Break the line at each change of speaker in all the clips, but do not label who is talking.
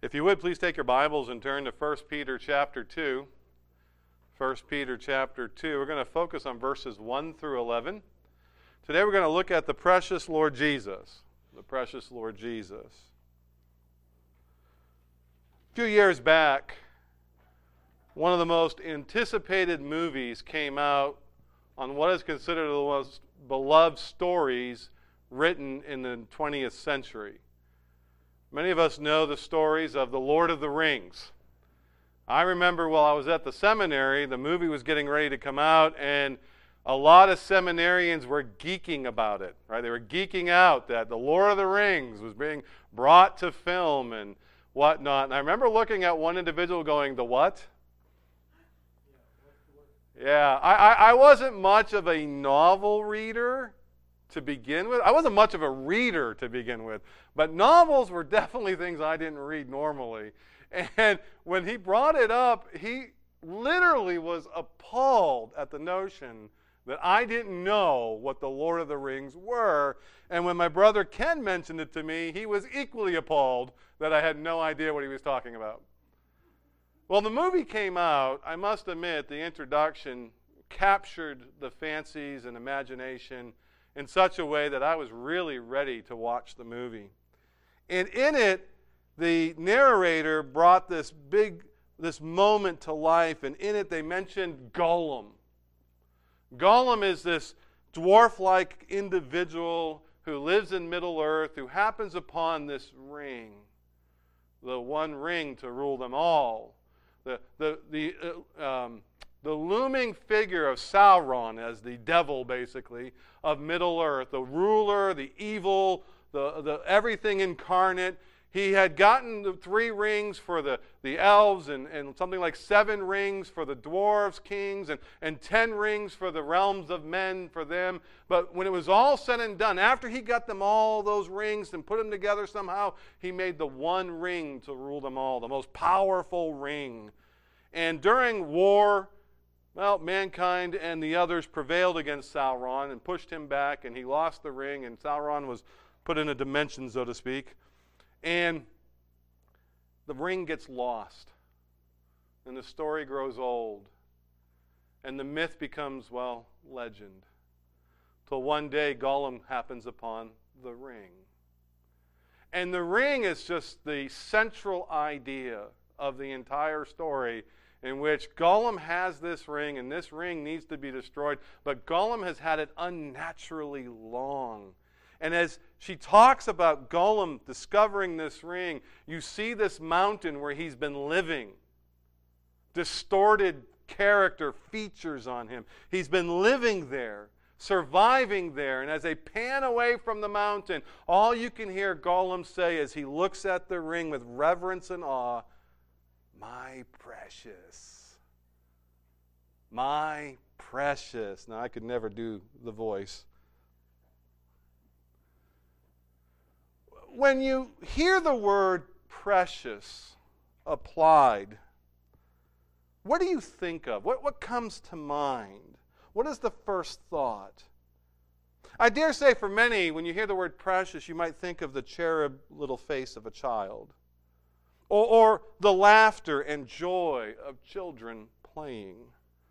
If you would, please take your Bibles and turn to 1 Peter chapter 2. 1 Peter chapter 2. We're going to focus on verses 1 through 11. Today we're going to look at the precious Lord Jesus. The precious Lord Jesus. A few years back, one of the most anticipated movies came out on what is considered the most beloved stories written in the 20th century. Many of us know the stories of The Lord of the Rings. I remember while I was at the seminary, the movie was getting ready to come out, and a lot of seminarians were geeking about it, right? They were geeking out that The Lord of the Rings was being brought to film and whatnot. And I remember looking at one individual going, "The what?" Yeah, I wasn't much of a novel reader to begin with. I wasn't much of a reader to begin with, but novels were definitely things I didn't read normally. And when he brought it up, he literally was appalled at the notion that I didn't know what the Lord of the Rings were. And when my brother Ken mentioned it to me, he was equally appalled that I had no idea what he was talking about. Well, the movie came out. I must admit, the introduction captured the fancies and imagination in such a way that I was really ready to watch the movie. And in it, the narrator brought this moment to life, and in it they mentioned Gollum. Gollum is this dwarf-like individual who lives in Middle-earth, who happens upon this ring, the one ring to rule them all. The looming figure of Sauron as the devil, basically, of Middle-earth, the ruler, the evil, the everything incarnate. He had gotten the 3 rings for the elves and something like 7 rings for the dwarves, kings, and 10 rings for the realms of men for them. But when it was all said and done, after he got them all, those rings, and put them together somehow, he made the one ring to rule them all, the most powerful ring. And during war, well, mankind and the others prevailed against Sauron and pushed him back, and he lost the ring, and Sauron was put in a dimension, so to speak. And the ring gets lost, and the story grows old, and the myth becomes, well, legend, till one day Gollum happens upon the ring. And the ring is just the central idea of the entire story, in which Gollum has this ring, and this ring needs to be destroyed, but Gollum has had it unnaturally long. And as she talks about Gollum discovering this ring, you see this mountain where he's been living. Distorted character features on him. He's been living there, surviving there. And as they pan away from the mountain, all you can hear Gollum say as he looks at the ring with reverence and awe, "My precious. My precious." Now, I could never do the voice. When you hear the word precious applied, what do you think of? What comes to mind? What is the first thought? I dare say for many, when you hear the word precious, you might think of the cherub little face of a child, or the laughter and joy of children playing.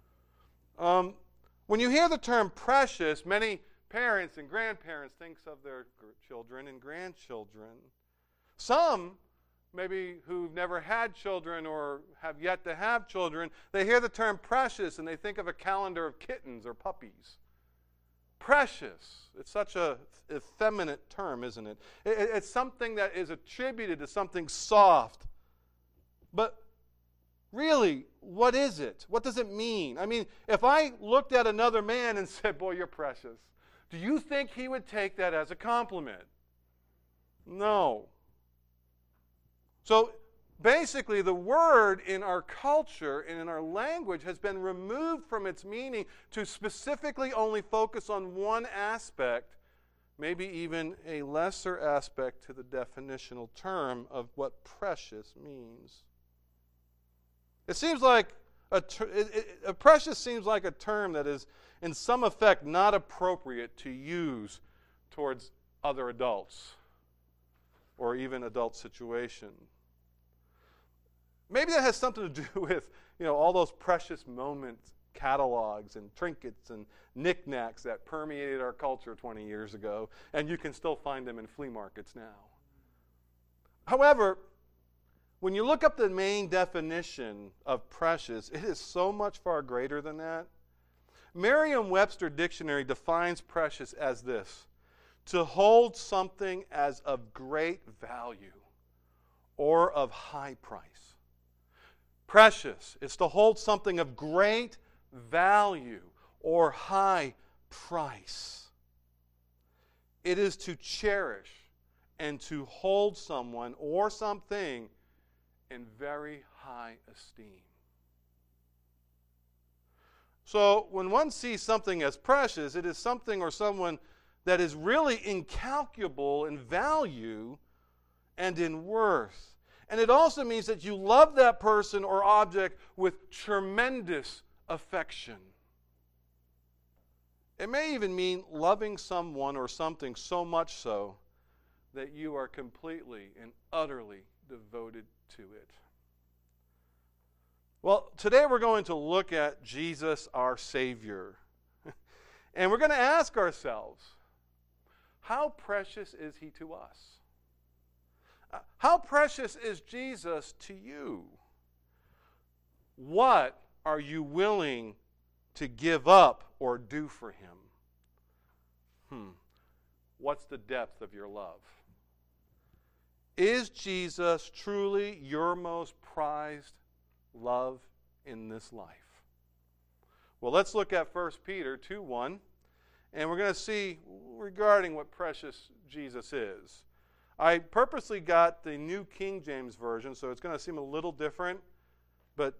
When you hear the term precious, many parents and grandparents think of their children and grandchildren. Some, maybe who've never had children or have yet to have children, they hear the term precious and they think of a calendar of kittens or puppies. Precious. It's such a effeminate term, isn't it? It's something that is attributed to something soft. But really, what is it? What does it mean? I mean, if I looked at another man and said, "Boy, you're precious," do you think he would take that as a compliment? No. So basically, the word in our culture and in our language has been removed from its meaning to specifically only focus on one aspect, maybe even a lesser aspect to the definitional term of what precious means. It seems like precious seems like a term that is in some effect not appropriate to use towards other adults or even adult situation. Maybe that has something to do with, all those precious moments catalogs and trinkets and knickknacks that permeated our culture 20 years ago, and you can still find them in flea markets now. However, when you look up the main definition of precious, it is so much far greater than that. Merriam-Webster Dictionary defines precious as this: to hold something as of great value or of high price. Precious is to hold something of great value or high price. It is to cherish and to hold someone or something in very high esteem. So when one sees something as precious, it is something or someone that is really incalculable in value and in worth. And it also means that you love that person or object with tremendous affection. It may even mean loving someone or something so much so that you are completely and utterly devoted to it. Well, today we're going to look at Jesus, our Savior. And we're going to ask ourselves, how precious is he to us? How precious is Jesus to you? What are you willing to give up or do for him? What's the depth of your love? Is Jesus truly your most prized love in this life? Well, let's look at 1 Peter 2:1, and we're going to see regarding what precious Jesus is. I purposely got the New King James Version, so it's going to seem a little different, but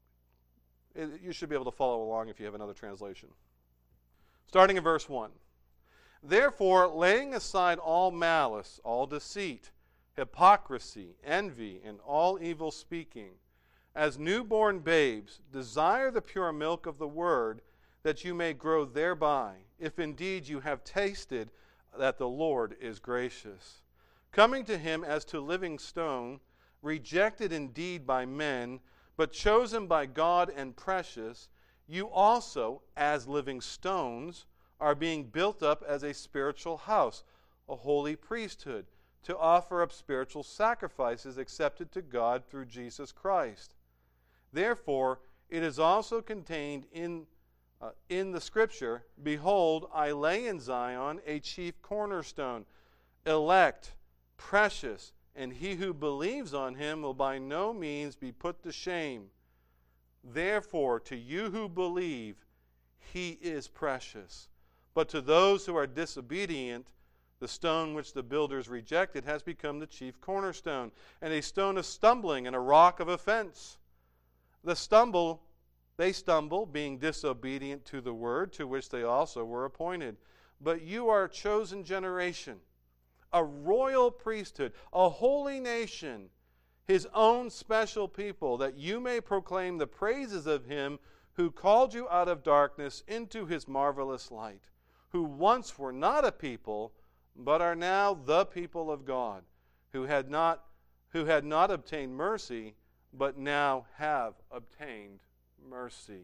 you should be able to follow along if you have another translation. Starting in verse 1. Therefore, laying aside all malice, all deceit, hypocrisy, envy, and all evil speaking, as newborn babes, desire the pure milk of the word, that you may grow thereby, if indeed you have tasted that the Lord is gracious. Coming to him as to living stone, rejected indeed by men, but chosen by God and precious, you also, as living stones, are being built up as a spiritual house, a holy priesthood, to offer up spiritual sacrifices accepted to God through Jesus Christ. Therefore, it is also contained in the Scripture, behold, I lay in Zion a chief cornerstone, elect, precious, and he who believes on him will by no means be put to shame. Therefore, to you who believe, he is precious. But to those who are disobedient, the stone which the builders rejected has become the chief cornerstone, and a stone of stumbling and a rock of offense. They stumble, being disobedient to the word to which they also were appointed. But you are a chosen generation, a royal priesthood, a holy nation, his own special people, that you may proclaim the praises of him who called you out of darkness into his marvelous light, who once were not a people, but are now the people of God, who had not obtained mercy, but now have obtained mercy.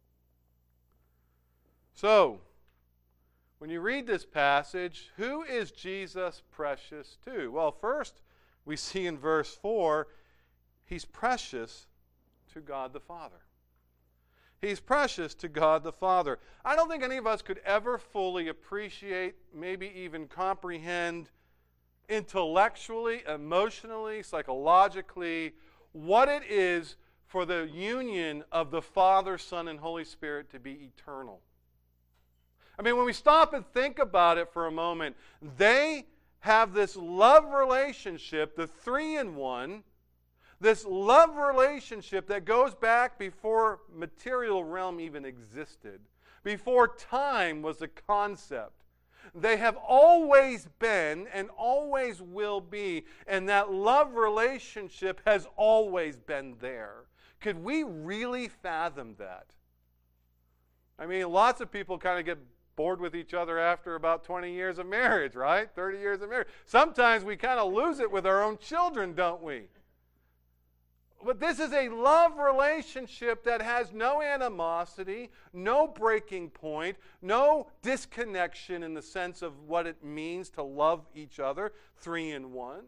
So, when you read this passage, who is Jesus precious to? Well, first, we see in verse 4, he's precious to God the Father. He's precious to God the Father. I don't think any of us could ever fully appreciate, maybe even comprehend intellectually, emotionally, psychologically, what it is for the union of the Father, Son, and Holy Spirit to be eternal. I mean, when we stop and think about it for a moment, they have this love relationship, the three in one, this love relationship that goes back before material realm even existed, before time was a concept. They have always been and always will be, and that love relationship has always been there. Could we really fathom that? I mean, lots of people kind of get bored with each other after about 20 years of marriage, right? 30 years of marriage. Sometimes we kind of lose it with our own children, don't we? But this is a love relationship that has no animosity, no breaking point, no disconnection in the sense of what it means to love each other, 3 in 1.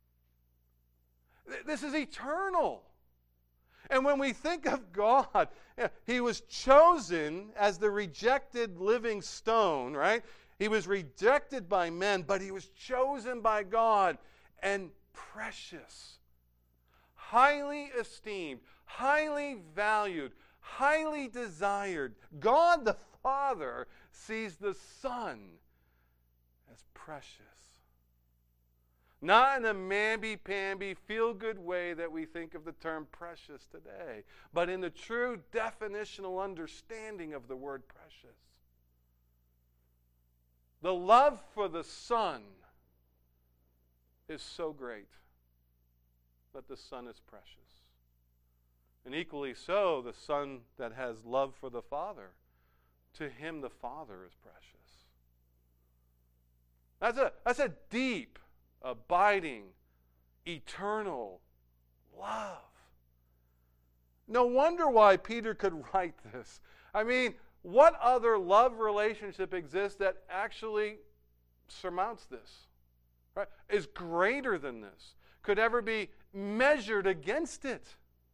This is eternal. And when we think of God, he was chosen as the rejected living stone, right? He was rejected by men, but he was chosen by God and precious, highly esteemed, highly valued, highly desired. God the Father sees the Son as precious. Not in a mamby-pamby, feel-good way that we think of the term precious today, but in the true definitional understanding of the word precious. The love for the Son is so great that the Son is precious. And equally so, the Son that has love for the Father, to him the Father is precious. That's a deep, abiding, eternal love. No wonder why Peter could write this. I mean, what other love relationship exists that actually surmounts this? Right? Is greater than this? Could ever be measured against it?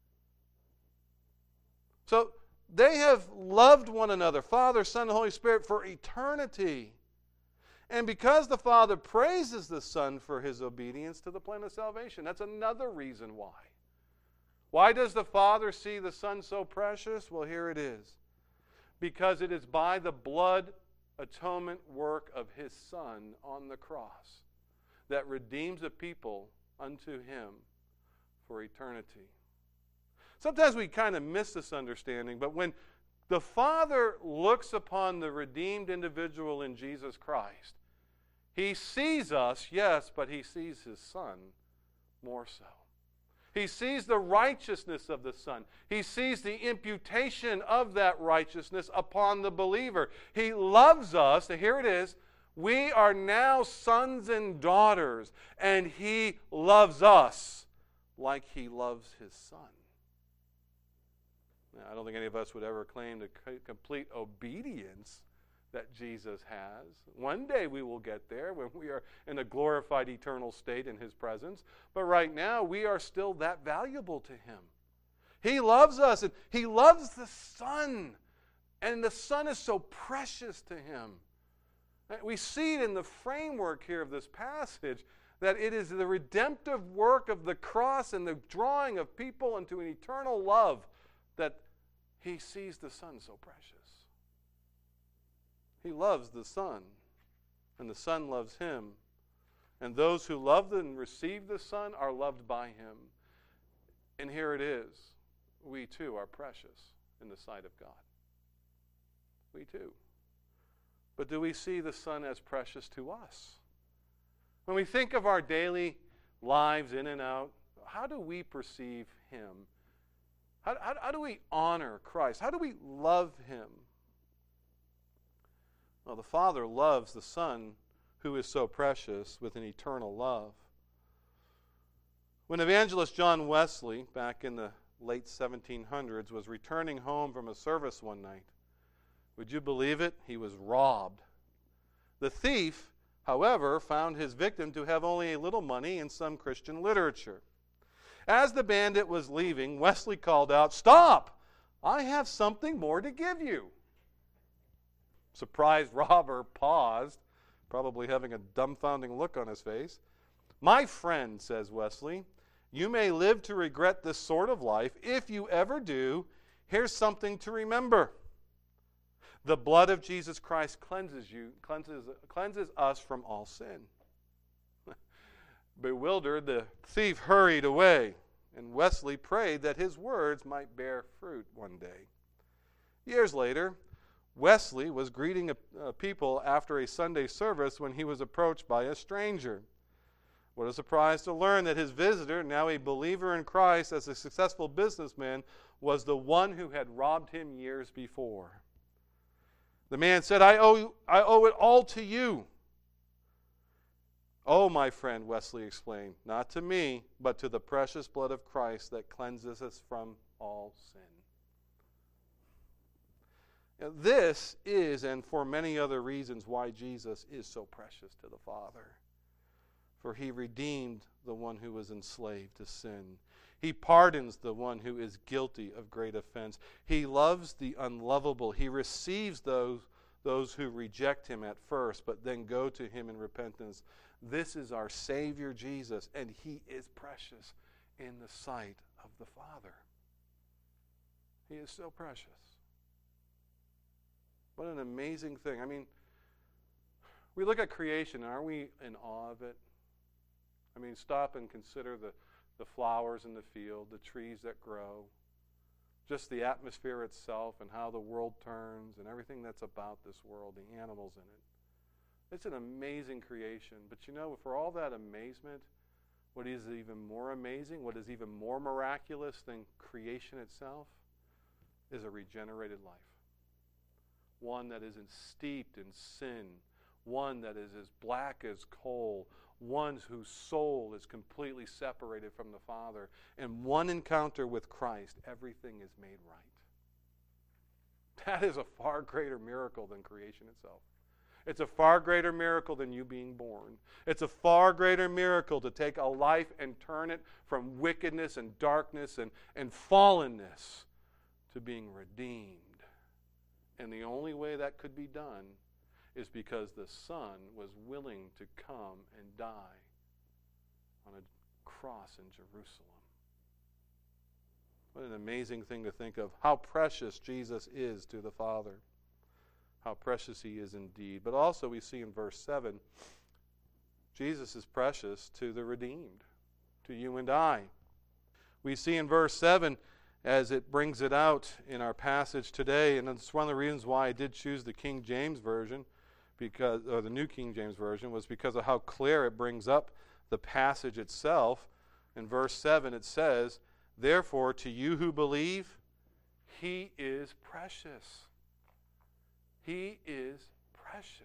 So they have loved one another, Father, Son, and Holy Spirit, for eternity. And because the Father praises the Son for his obedience to the plan of salvation, that's another reason why. Why does the Father see the Son so precious? Well, here it is. Because it is by the blood atonement work of his Son on the cross that redeems a people unto him for eternity. Sometimes we kind of miss this understanding, but when the Father looks upon the redeemed individual in Jesus Christ, he sees us, yes, but he sees his Son more so. He sees the righteousness of the Son. He sees the imputation of that righteousness upon the believer. He loves us. Here it is. We are now sons and daughters, and he loves us like he loves his Son. Now, I don't think any of us would ever claim the complete obedience that Jesus has. One day we will get there when we are in a glorified eternal state in his presence. But right now we are still that valuable to him. He loves us, and he loves the Son. And the Son is so precious to him. We see it in the framework here of this passage that it is the redemptive work of the cross and the drawing of people into an eternal love that he sees the Son so precious. He loves the Son, and the Son loves him. And those who love and receive the Son are loved by him. And here it is. We too are precious in the sight of God. We too. But do we see the Son as precious to us? When we think of our daily lives in and out, how do we perceive him? How do we honor Christ? How do we love him? Well, the Father loves the Son who is so precious with an eternal love. When evangelist John Wesley, back in the late 1700s, was returning home from a service one night, would you believe it? He was robbed. The thief, however, found his victim to have only a little money and some Christian literature. As the bandit was leaving, Wesley called out, "Stop! I have something more to give you." Surprised robber paused, probably having a dumbfounding look on his face. "My friend," says Wesley, "you may live to regret this sort of life. If you ever do, here's something to remember. The blood of Jesus Christ cleanses us from all sin." Bewildered, the thief hurried away, and Wesley prayed that his words might bear fruit one day. Years later, Wesley was greeting people after a Sunday service when he was approached by a stranger. What a surprise to learn that his visitor, now a believer in Christ as a successful businessman, was the one who had robbed him years before. The man said, I owe it all to you. Oh, my friend, Wesley explained, not to me, but to the precious blood of Christ that cleanses us from all sin. Now, this is, and for many other reasons, why Jesus is so precious to the Father. For he redeemed the one who was enslaved to sin. He pardons the one who is guilty of great offense. He loves the unlovable. He receives those who reject him at first, but then go to him in repentance. This is our Savior Jesus, and he is precious in the sight of the Father. He is so precious. What an amazing thing. I mean, we look at creation, and aren't we in awe of it? I mean, stop and consider the flowers in the field, the trees that grow, just the atmosphere itself and how the world turns and everything that's about this world, the animals in it. It's an amazing creation. But you know, for all that amazement, what is even more amazing, what is even more miraculous than creation itself, is a regenerated life. One that isn't steeped in sin, one that is as black as coal, one whose soul is completely separated from the Father. And one encounter with Christ, everything is made right. That is a far greater miracle than creation itself. It's a far greater miracle than you being born. It's a far greater miracle to take a life and turn it from wickedness and darkness and fallenness to being redeemed. And the only way that could be done is because the Son was willing to come and die on a cross in Jerusalem. What an amazing thing to think of. How precious Jesus is to the Father. How precious he is indeed. But also we see in verse 7, Jesus is precious to the redeemed, to you and I. We see in verse 7, as it brings it out in our passage today, and it's one of the reasons why I did choose the King James Version, or the New King James Version, was because of how clear it brings up the passage itself. In verse 7 it says, therefore to you who believe, he is precious. He is precious.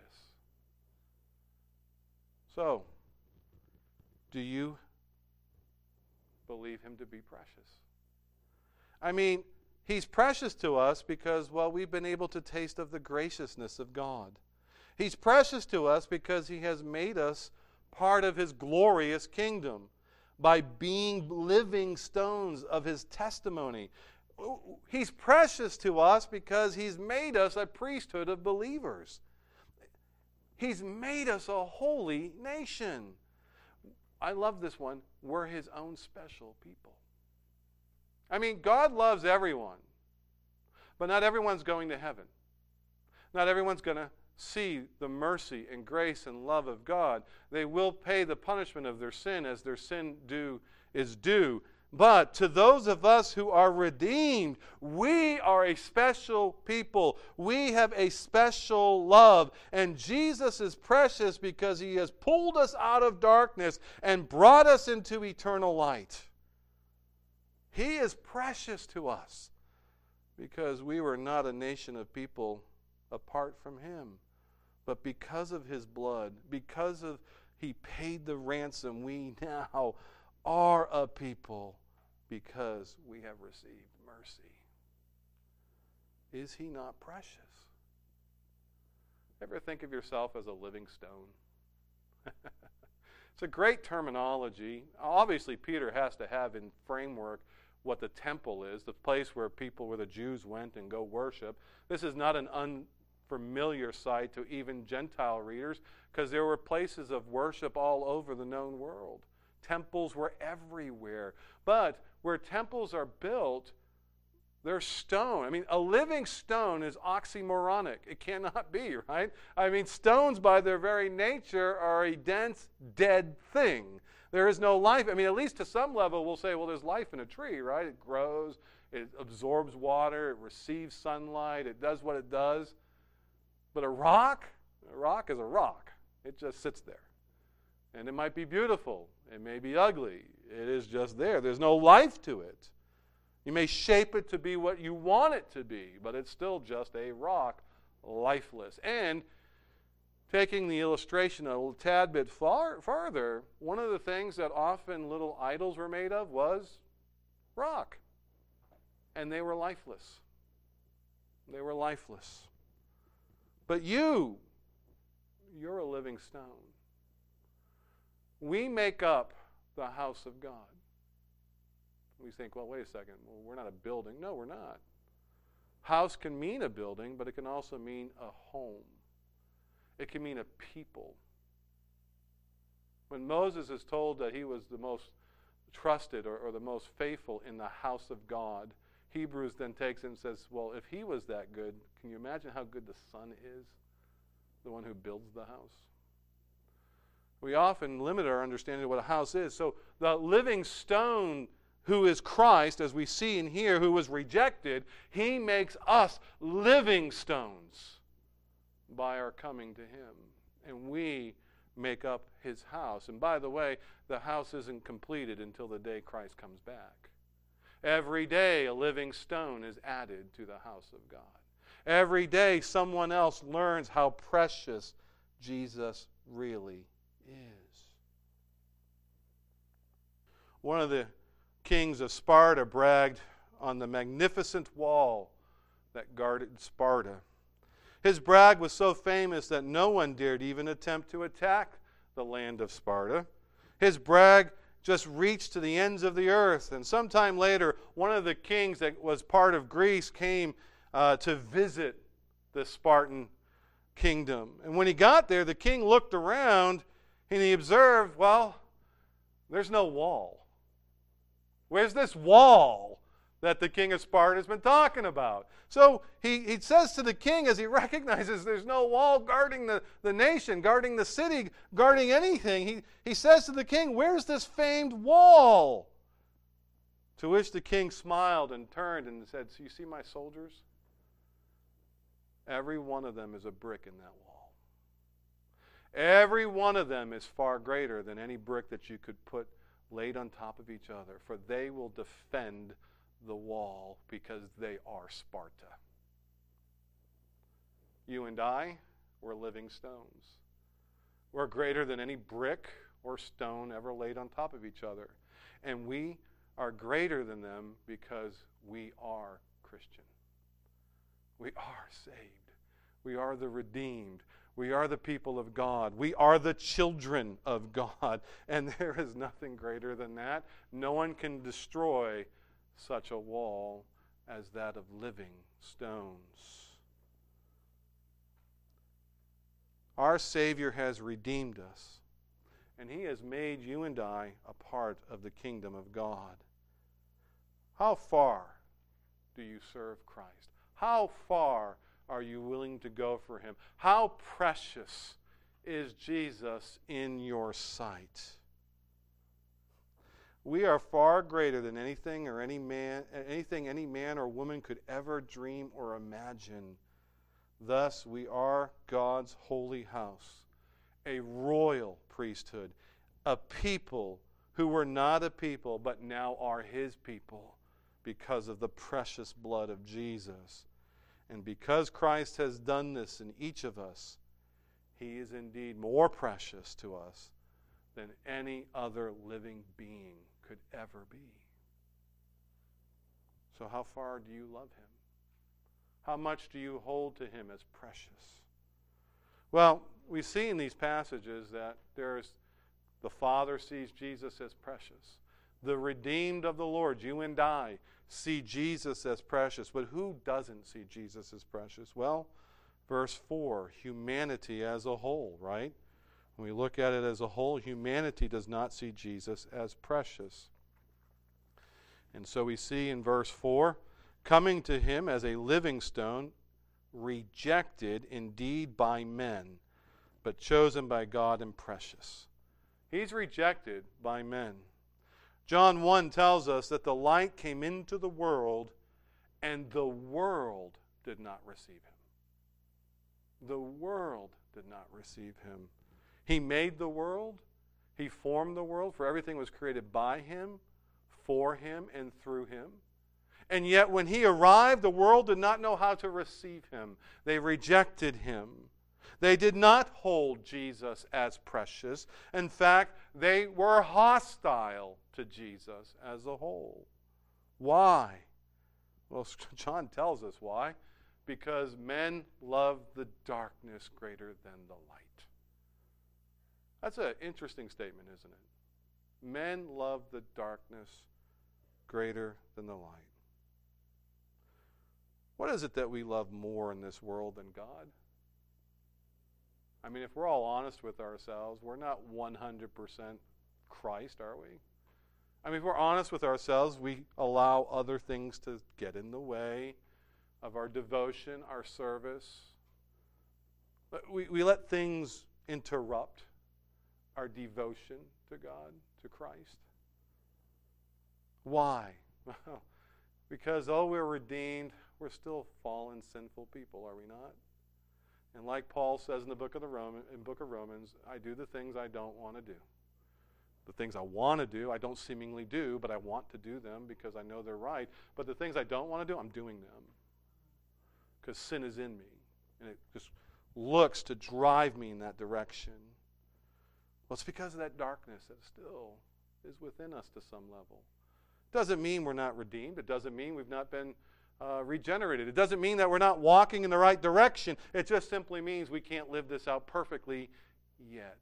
So, do you believe him to be precious? I mean, he's precious to us because, well, we've been able to taste of the graciousness of God. He's precious to us because he has made us part of his glorious kingdom by being living stones of his testimony. He's precious to us because he's made us a priesthood of believers. He's made us a holy nation. I love this one. We're his own special people. I mean, God loves everyone, but not everyone's going to heaven. Not everyone's going to see the mercy and grace and love of God. They will pay the punishment of their sin as their sin is due. But to those of us who are redeemed, we are a special people. We have a special love. And Jesus is precious because he has pulled us out of darkness and brought us into eternal light. He is precious to us because we were not a nation of people apart from him. But because of his blood, because of he paid the ransom, we now are a people because we have received mercy. Is he not precious? Ever think of yourself as a living stone? It's a great terminology. Obviously, Peter has to have in framework what the temple is, the place where the Jews went and go worship. This is not an unfamiliar sight to even Gentile readers because there were places of worship all over the known world. Temples were everywhere. But where temples are built, they're stone. I mean, a living stone is oxymoronic. It cannot be, right? I mean, stones by their very nature are a dense, dead thing. There is no life. I mean, at least to some level, we'll say, well, there's life in a tree, right? It grows, it absorbs water, it receives sunlight, it does what it does. But a rock is a rock. It just sits there. And it might be beautiful. It may be ugly. It is just there. There's no life to it. You may shape it to be what you want it to be, but it's still just a rock, lifeless. And Taking the illustration a tad bit farther, one of the things that often little idols were made of was rock. And they were lifeless. They were lifeless. But you're a living stone. We make up the house of God. We think, well, wait a second. Well, we're not a building. No, we're not. House can mean a building, but it can also mean a home. It can mean a people. When Moses is told that he was the most trusted or the most faithful in the house of God, Hebrews then takes and says, well, if he was that good, can you imagine how good the Son is, the one who builds the house? We often limit our understanding of what a house is. So the living stone who is Christ, as we see in here, who was rejected, he makes us living stones by our coming to him. And we make up his house. And by the way, the house isn't completed until the day Christ comes back. Every day a living stone is added to the house of God. Every day someone else learns how precious Jesus really is. One of the kings of Sparta bragged on the magnificent wall that guarded Sparta. His brag was so famous that no one dared even attempt to attack the land of Sparta. His brag just reached to the ends of the earth. And sometime later, one of the kings that was part of Greece came to visit the Spartan kingdom. And when he got there, the king looked around and he observed, well, there's no wall. Where's this wall that the king of Sparta has been talking about? So he says to the king, as he recognizes there's no wall guarding the nation, guarding the city, guarding anything, he says to the king, where's this famed wall? To which the king smiled and turned and said, so you see my soldiers? Every one of them is a brick in that wall. Every one of them is far greater than any brick that you could put laid on top of each other, for they will defend the wall because they are Sparta. You and I, we're living stones. We're greater than any brick or stone ever laid on top of each other. And we are greater than them because we are Christian. We are saved. We are the redeemed. We are the people of God. We are the children of God. And there is nothing greater than that. No one can destroy such a wall as that of living stones. Our Savior has redeemed us, and he has made you and I a part of the kingdom of God. How far do you serve Christ? How far are you willing to go for him? How precious is Jesus in your sight? We are far greater than anything any man or woman could ever dream or imagine. Thus, we are God's holy house, a royal priesthood, a people who were not a people but now are his people because of the precious blood of Jesus. And because Christ has done this in each of us, he is indeed more precious to us than any other living being could ever be. So how far do you love him? How much do you hold to him as precious? Well, we see in these passages that the Father sees Jesus as precious. The redeemed of the Lord, you and I, see Jesus as precious. But who doesn't see Jesus as precious? Well, verse 4, humanity as a whole, right? When we look at it as a whole, humanity does not see Jesus as precious. And so we see in verse 4, coming to him as a living stone, rejected indeed by men, but chosen by God and precious. He's rejected by men. John 1 tells us that the light came into the world, and the world did not receive him. The world did not receive him. He made the world. He formed the world, for everything was created by him, for him, and through him. And yet when he arrived, the world did not know how to receive him. They rejected him. They did not hold Jesus as precious. In fact, they were hostile to Jesus as a whole. Why? Well, John tells us why. Because men love the darkness greater than the light. That's an interesting statement, isn't it? Men love the darkness greater than the light. What is it that we love more in this world than God? I mean, if we're all honest with ourselves, we're not 100% Christ, are we? I mean, if we're honest with ourselves, we allow other things to get in the way of our devotion, our service. We let things interrupt our devotion to God, to Christ. Why? Because though we're redeemed, we're still fallen, sinful people, are we not? And like Paul says in the book of Romans, I do the things I don't want to do. The things I want to do, I don't seemingly do, but I want to do them because I know they're right. But the things I don't want to do, I'm doing them. Because sin is in me. And it just looks to drive me in that direction. Well, it's because of that darkness that still is within us to some level. It doesn't mean we're not redeemed. It doesn't mean we've not been regenerated. It doesn't mean that we're not walking in the right direction. It just simply means we can't live this out perfectly yet.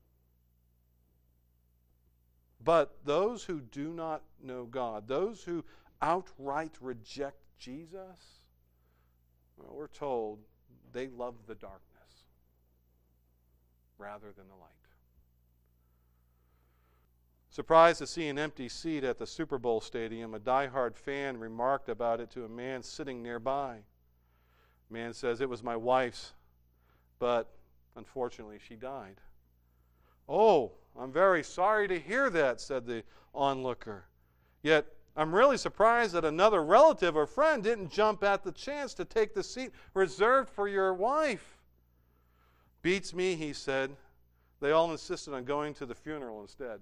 But those who do not know God, those who outright reject Jesus, well, we're told they love the darkness rather than the light. Surprised to see an empty seat at the Super Bowl stadium, a diehard fan remarked about it to a man sitting nearby. The man says, "It was my wife's, but unfortunately she died." "Oh, I'm very sorry to hear that," said the onlooker. "Yet I'm really surprised that another relative or friend didn't jump at the chance to take the seat reserved for your wife." "Beats me," he said. "They all insisted on going to the funeral instead."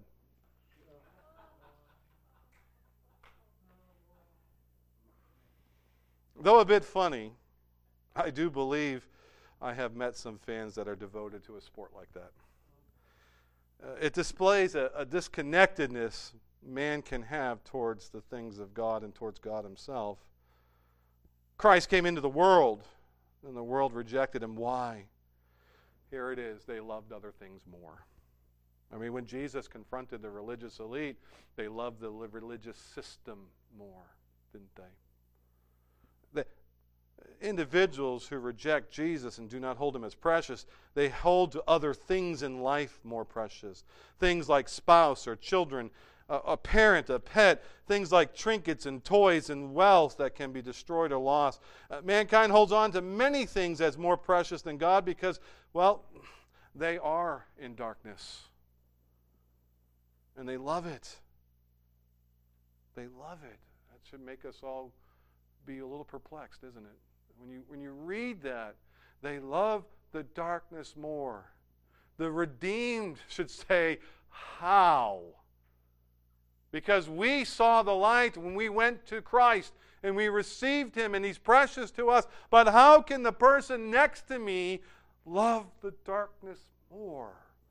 Though a bit funny, I do believe I have met some fans that are devoted to a sport like that. It displays a disconnectedness man can have towards the things of God and towards God himself. Christ came into the world, and the world rejected him. Why? Here it is. They loved other things more. I mean, when Jesus confronted the religious elite, they loved the religious system more, didn't they? The individuals who reject Jesus and do not hold him as precious, they hold to other things in life more precious. Things like spouse or children, a parent, a pet, things like trinkets and toys and wealth that can be destroyed or lost. Mankind holds on to many things as more precious than God because, well, they are in darkness. And they love it. They love it. That should make us all be a little perplexed, isn't it? When you read that, they love the darkness more. The redeemed should say, how? Because we saw the light when we went to Christ and we received him and he's precious to us. But how can the person next to me love the darkness more?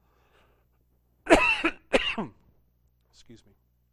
Excuse me.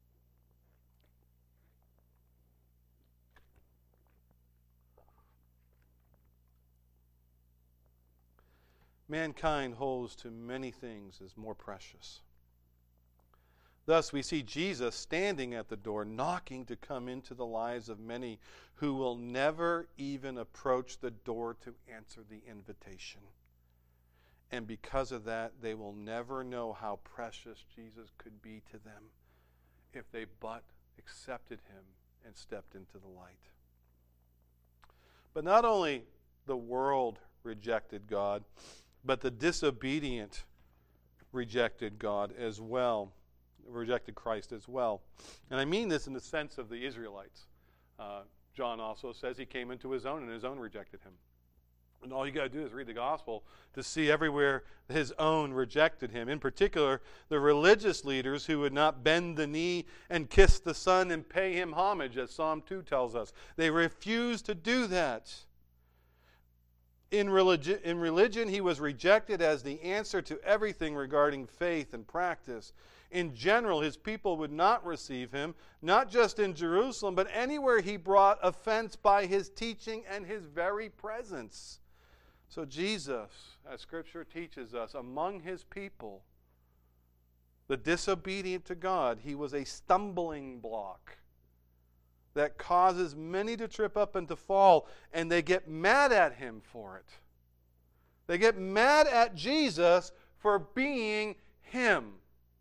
Mankind holds to many things as more precious. Thus, we see Jesus standing at the door, knocking to come into the lives of many who will never even approach the door to answer the invitation. And because of that, they will never know how precious Jesus could be to them if they but accepted him and stepped into the light. But not only the world rejected God, but the disobedient rejected God as well, rejected Christ as well. And I mean this in the sense of the Israelites. John also says he came into his own and his own rejected him. And all you got to do is read the gospel to see everywhere his own rejected him. In particular, the religious leaders who would not bend the knee and kiss the Son and pay him homage, as Psalm 2 tells us. They refused to do that. In religion, he was rejected as the answer to everything regarding faith and practice. In general, his people would not receive him, not just in Jerusalem, but anywhere he brought offense by his teaching and his very presence. So Jesus, as Scripture teaches us, among his people, the disobedient to God, he was a stumbling block that causes many to trip up and to fall, and they get mad at him for it. They get mad at Jesus for being him.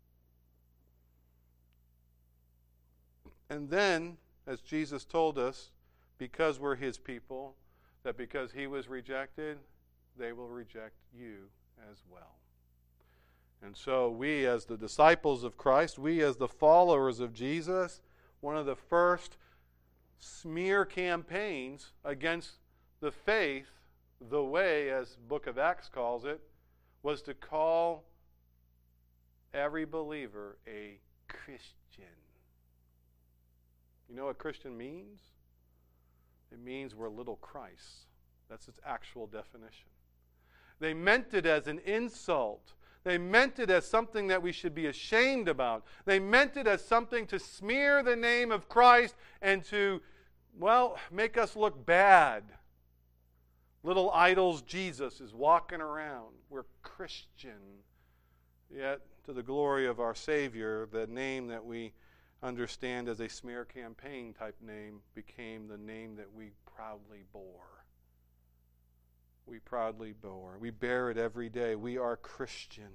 And then, as Jesus told us, because we're his people, that because he was rejected, they will reject you as well. And so we, as the disciples of Christ, we as the followers of Jesus, one of the first smear campaigns against the faith, the way, as Book of Acts calls it, was to call every believer a Christian. You know what Christian means? It means we're little Christs. That's its actual definition. They meant it as an insult. They meant it as something that we should be ashamed about. They meant it as something to smear the name of Christ and to, well, make us look bad. Little idols Jesus is walking around. We're Christian. Yet, to the glory of our Savior, the name that we understand as a smear campaign type name became the name that we proudly bore. We proudly bore. We bear it every day. We are Christian.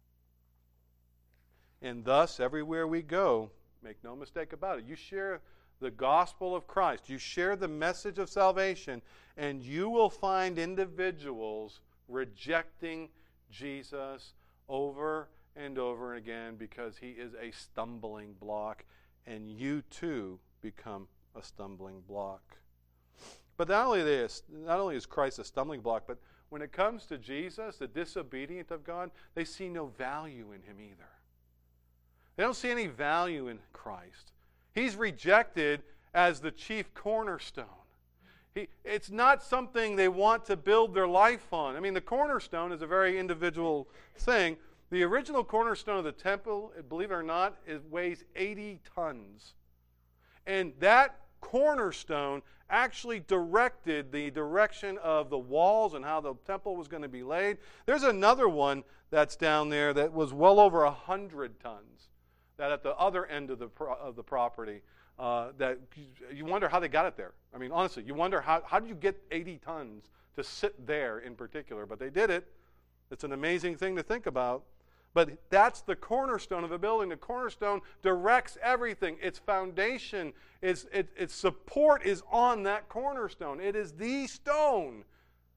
And thus, everywhere we go, make no mistake about it, you share the gospel of Christ, you share the message of salvation, and you will find individuals rejecting Jesus over and over again because he is a stumbling block, and you too become a stumbling block. But not only is Christ a stumbling block, but when it comes to Jesus, the disobedient of God, they see no value in him either. They don't see any value in Christ. He's rejected as the chief cornerstone. It's not something they want to build their life on. I mean, the cornerstone is a very individual thing. The original cornerstone of the temple, believe it or not, it weighs 80 tons. And that cornerstone actually directed the direction of the walls and how the temple was going to be laid. There's another one that's down there that was well over 100 tons, that at the other end of the property, that you wonder how they got it there. I mean, honestly, you wonder how did you get 80 tons to sit there in particular? But they did it. It's an amazing thing to think about. But that's the cornerstone of a building. The cornerstone directs everything. Its foundation, its support is on that cornerstone. It is the stone.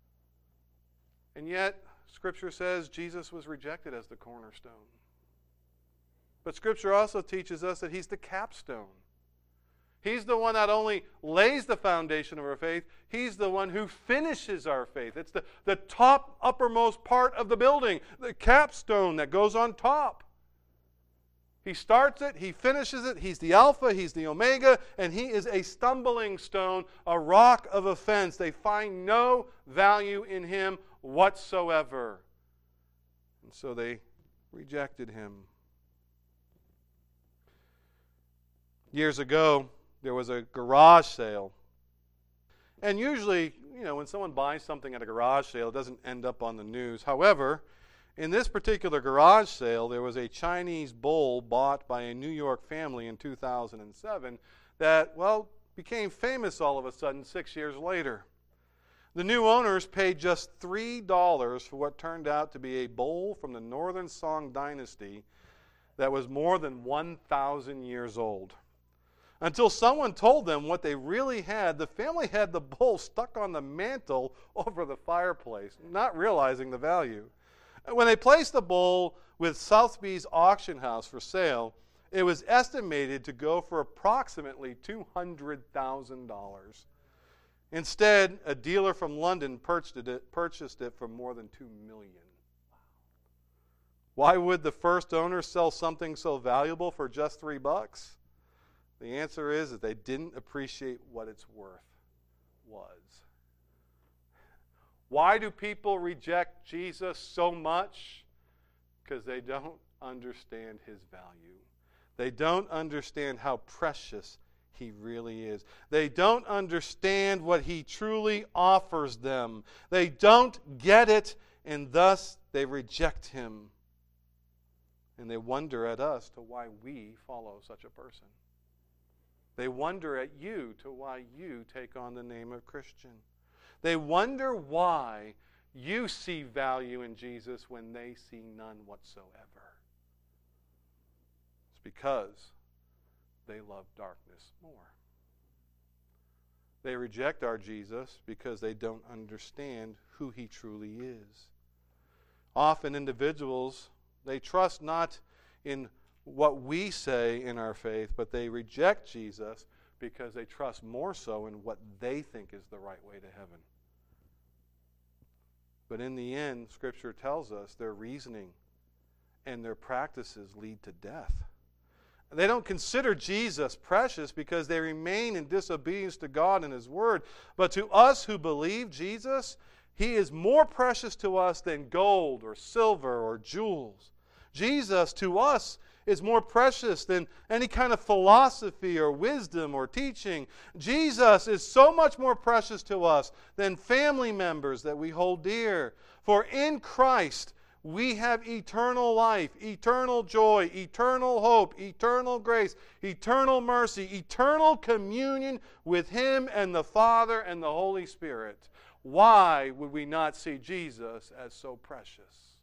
And yet, Scripture says Jesus was rejected as the cornerstone. But Scripture also teaches us that he's the capstone. He's the one that only lays the foundation of our faith. He's the one who finishes our faith. It's the top, uppermost part of the building, the capstone that goes on top. He starts it, he finishes it, he's the Alpha, he's the Omega, and he is a stumbling stone, a rock of offense. They find no value in him whatsoever. And so they rejected him. Years ago, there was a garage sale. And usually, when someone buys something at a garage sale, it doesn't end up on the news. However, in this particular garage sale, there was a Chinese bull bought by a New York family in 2007 that, became famous all of a sudden 6 years later. The new owners paid just $3 for what turned out to be a bull from the Northern Song dynasty that was more than 1,000 years old. Until someone told them what they really had, the family had the bull stuck on the mantle over the fireplace, not realizing the value. When they placed the bull with Sotheby's auction house for sale, it was estimated to go for approximately $200,000. Instead, a dealer from London purchased it for more than $2 million. Why would the first owner sell something so valuable for just $3? The answer is that they didn't appreciate what its worth was. Why do people reject Jesus so much? Because they don't understand his value. They don't understand how precious he really is. They don't understand what he truly offers them. They don't get it, and thus they reject him. And they wonder at us to why we follow such a person. They wonder at you to why you take on the name of Christian. They wonder why you see value in Jesus when they see none whatsoever. It's because they love darkness more. They reject our Jesus because they don't understand who he truly is. Often individuals, they trust not in what we say in our faith, but they reject Jesus because they trust more so in what they think is the right way to heaven. But in the end, Scripture tells us their reasoning and their practices lead to death. They don't consider Jesus precious because they remain in disobedience to God and his word. But to us who believe Jesus, he is more precious to us than gold or silver or jewels. Jesus, to us, is more precious than any kind of philosophy or wisdom or teaching. Jesus is so much more precious to us than family members that we hold dear. For in Christ we have eternal life, eternal joy, eternal hope, eternal grace, eternal mercy, eternal communion with him and the Father and the Holy Spirit. Why would we not see Jesus as so precious?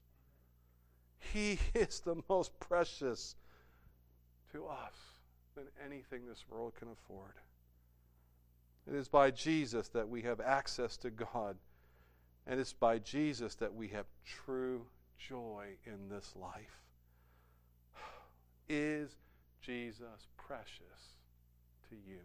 He is the most precious to us than anything this world can afford. It is by Jesus that we have access to God, and it's by Jesus that we have true joy in this life. Is Jesus precious to you?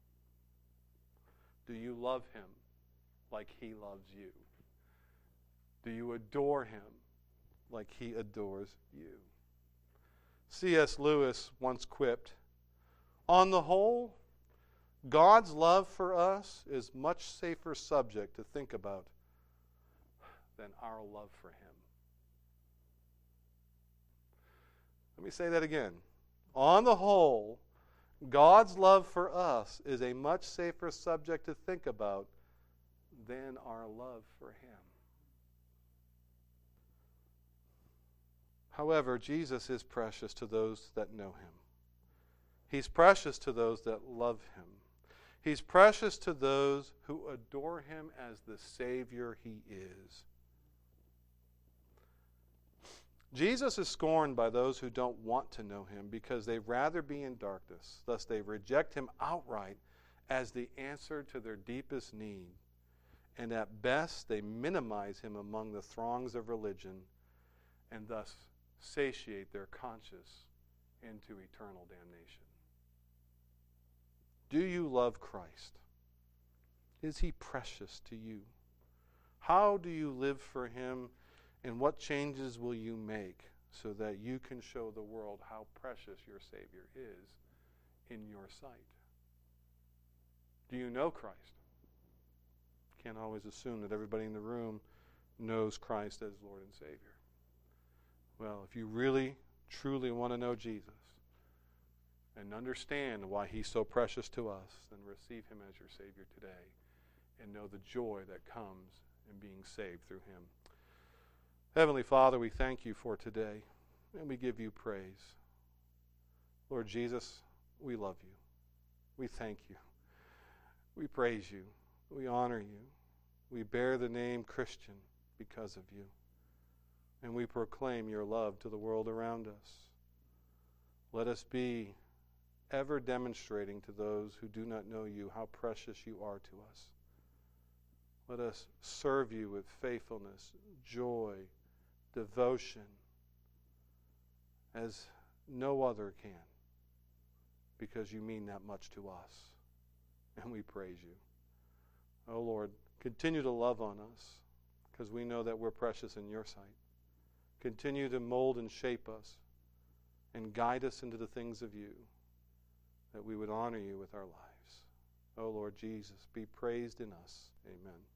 Do you love him like he loves you? Do you adore him like he adores you? C.S. Lewis once quipped, "On the whole, God's love for us is much safer subject to think about than our love for him." Let me say that again. On the whole, God's love for us is a much safer subject to think about than our love for him. However, Jesus is precious to those that know him. He's precious to those that love him. He's precious to those who adore him as the Savior he is. Jesus is scorned by those who don't want to know him because they'd rather be in darkness. Thus, they reject him outright as the answer to their deepest need. And at best, they minimize him among the throngs of religion and thus satiate their conscience into eternal damnation. Do you love Christ? Is he precious to you? How do you live for him, and what changes will you make so that you can show the world how precious your Savior is in your sight? Do you know Christ? Can't always assume that everybody in the room knows Christ as Lord and Savior. Well, if you really, truly want to know Jesus and understand why he's so precious to us, then receive him as your Savior today and know the joy that comes in being saved through him. Heavenly Father, we thank you for today, and we give you praise. Lord Jesus, we love you. We thank you. We praise you. We honor you. We bear the name Christian because of you. And we proclaim your love to the world around us. Let us be ever demonstrating to those who do not know you how precious you are to us. Let us serve you with faithfulness, joy, devotion, as no other can, because you mean that much to us. And we praise you. Oh Lord, continue to love on us, because we know that we're precious in your sight. Continue to mold and shape us and guide us into the things of you, that we would honor you with our lives. Oh Lord Jesus, be praised in us. Amen.